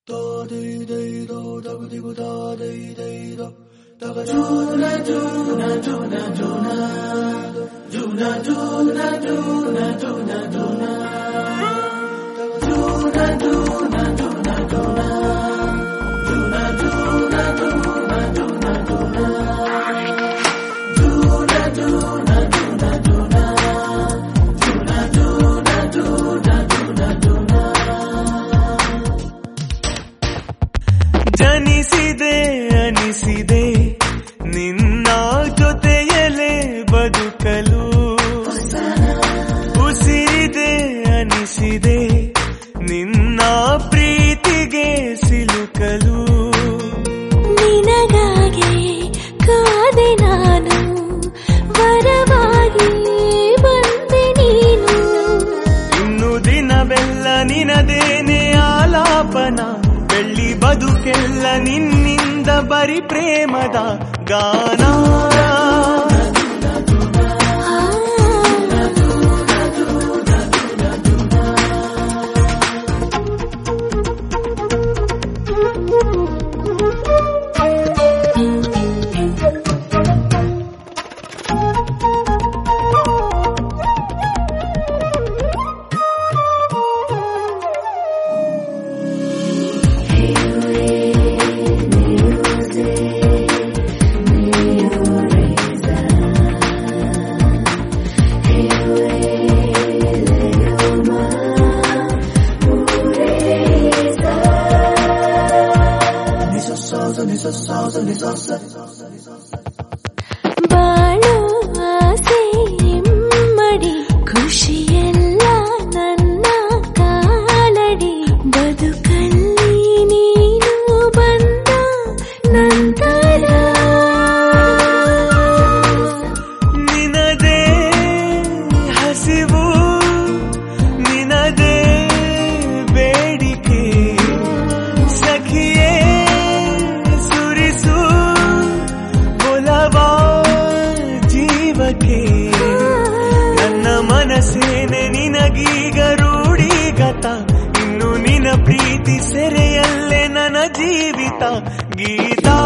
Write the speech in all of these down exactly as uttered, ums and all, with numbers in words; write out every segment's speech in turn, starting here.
ಜನಿಸಿದೆ ಅನಿಸಿದೆ ನಿನ್ನ ಜೊತೆಯಲೇ ಬದುಕಲು, ಉಸಿರಿದೆ ಅನಿಸಿದೆ ನಿನ್ನ ಪ್ರೀತಿಗೆ ಸಿಲುಕಲು. ನಿನಗಾಗಿ ಕಾದೆ ನಾನು, ವರವಾಗಿ ಬಂದೆ ನೀನು. ಇನ್ನು ದಿನವೆಲ್ಲ ನಿನದೇನೆ ಆಲಾಪನ, ಬೆಳ್ಳಿ ಬದುಕೆಲ್ಲ ನಿನ್ನಿಂದ ಬರಿ ಪ್ರೇಮದ ಗಾನ. ಬಾಳು ಆಸೆ ಇಮ್ಮಡಿ, ಖುಷಿಯೆಲ್ಲ ನನ್ನ ಕಾಲಡಿ. ಬದುಕಲ್ಲಿ ನೀನು ಬಂದ ನಂತರ ನಿನದೇ ಹಸಿವು, ನಿನದೇ ಬೇಡಿಕೆ, ಸಖಿಯೇ ಸುರಿಸು ಒಲವಾ ಜೀವಕ್ಕೆ. ನನ್ನ ಮನಸ್ಸೇನೆ ನಿನಗೀಗ ರೂಢಿಗತ, ಇನ್ನು ನಿನ ಪ್ರೀತಿ ಸೆರೆಯಲ್ಲೇ ನನ್ನ ಜೀವಿತ Geetha.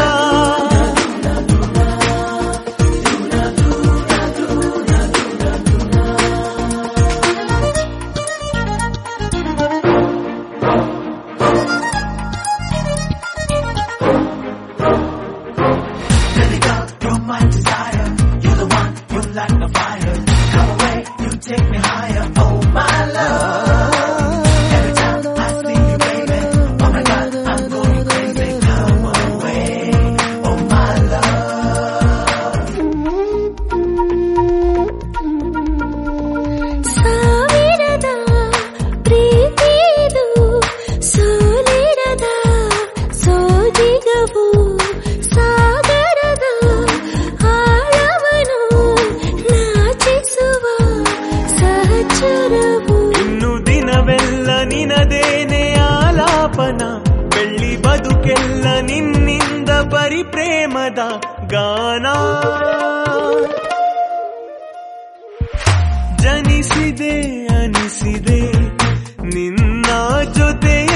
Take me higher, oh my love. Every time I see you, baby, oh my God, I'm going crazy. Come away, oh my love. ಸಾವಿರದ ಪ್ರೀತಿದು ಸೋಲಿರದ ಸೋಜಿಗವು, ಸಾಗರದ ಆಳವನು ನಾಚಿಸುವ ಸಹಚರವು. ಇನ್ನು ದಿನವೆಲ್ಲ ನಿನದೇನೆ ಆಲಾಪನ, ಬೆಳ್ಳಿ ಬದುಕೆಲ್ಲ ನಿನ್ನಿಂದ ಬರಿ ಪ್ರೇಮದ ಗಾನ. ಜನಿಸಿದೆ ಅನಿಸಿದೆ ನಿನ್ನ ಜೊತೆ